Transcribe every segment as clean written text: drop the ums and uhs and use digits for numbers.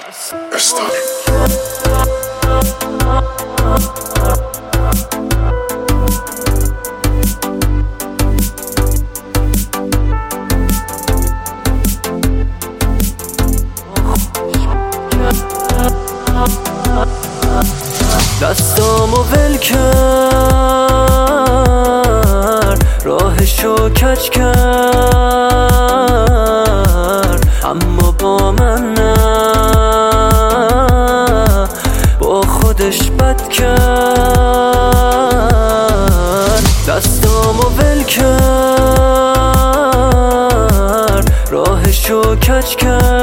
دستامو ول کرد، راهشو کج کرد، اما با من نه، با خودش بد کرد. دستامو ول کرد، راهشو کج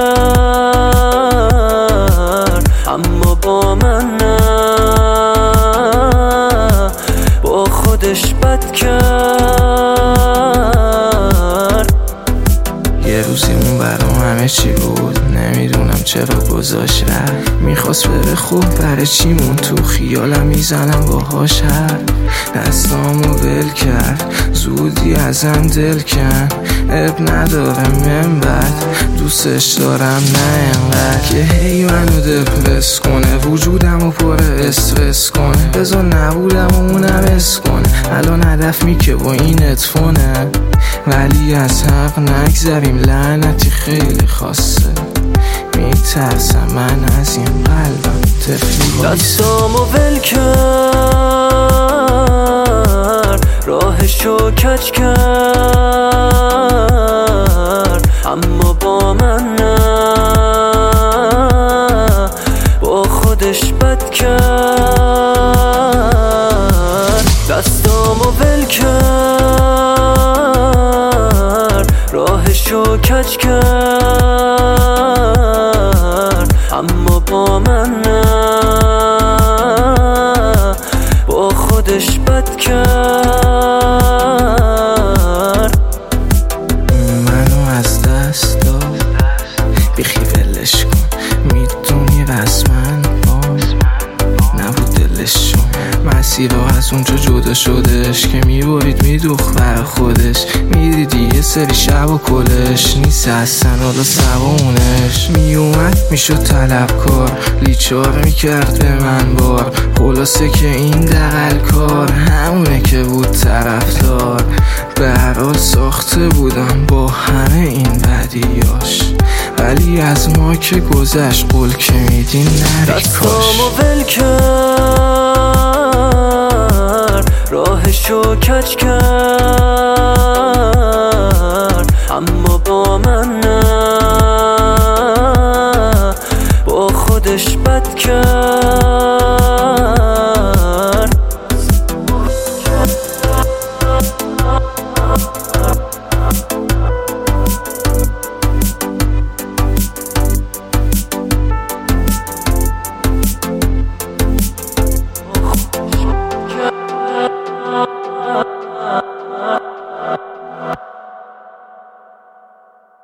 کرد، اما با من نه، با خودش بد کرد. یه روزی اون برام همه چی بود، نمیدونم چرا گذاشت رفت. میخواست بره خوب، برای چی مون تو خیالم میزنم باهاش حرف. دستامو ول کرد، زودی ازم دل کن. اب نداره من بد، دوستش دارم نه انقدر که هی منو دپرس کنه، وجودمو پر استرس کنه. بذار نبودم و اونم اس کنه، الان هدف میکه با این اتفونه. ولی از حق نگذریم، لعنتی خیلی خاصه. میترسم من از این قلبم تفلی بایسته. دستامو ول کرد، راهشو کج کرد، اما با من نه، با خودش بد کرد. دستامو ول کرد، راهشو کج کرد، اما با من نه، با خودش بد کرد. منو از دست داد، بیخی ولش کن، میدونی رسمن نبود دلشون. مسیرها از اونجا جدا شدش که میبرید میدوخت برا خودش. میدیدی یه سری شب و کلش نیست اصلا حالا سوانش. میومد میشد طلبکار، لیچار میکرد به من بار. خلاصه که این دقل کار همونه که بود طرفدار. به هر حال ساخته بودم با همه این بدیاش، ولی از ما که گذشت قول که میدین نری کاش. دستامو ول کرد، راهشو کج کرد، اما با من نه، با خودش بد کرد.